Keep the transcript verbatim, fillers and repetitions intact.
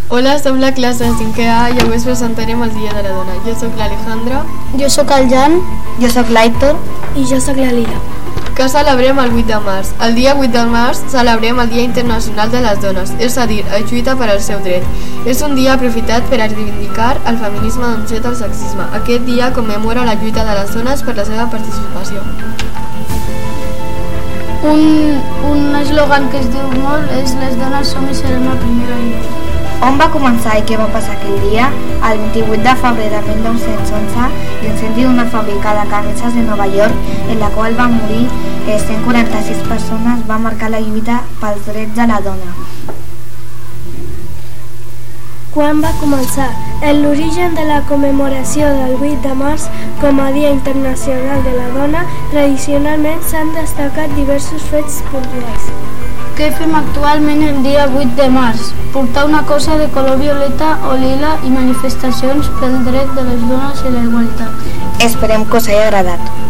Hola, som la classe de cinquè A i avui us presentarem el Dia de la Dona. Jo sóc l'Alejandra. Jo sóc el Jan. Jo sóc l'Aitor. I jo sóc la Lila. Que celebrem el vuit de març. El dia vuit de març celebrem el Dia Internacional de les Dones, és a dir, la lluita per al seu dret. És un dia aprofitat per a reivindicar el feminisme denunciat al sexisme. Aquest dia commemora la lluita de les dones per la seva participació. Un, un eslògan que es diu molt és les dones som i serem la primera lluita. On va començar i què va passar aquell dia? El vint-i-vuit de febrer de mil nou-cents onze, l'incendi d'una fàbrica de camises de Nova York, en la qual van morir cent quaranta-sis persones, va marcar la lluita pels drets de la dona. Quan va començar? En l'origen de la commemoració del vuit de març com a Dia Internacional de la Dona, tradicionalment s'han destacat diversos fets puntuals. Què fem actualment el dia vuit de març? Portar una cosa de color violeta o lila i manifestacions pel dret de les dones i la igualtat. Esperem que us hagi agradat.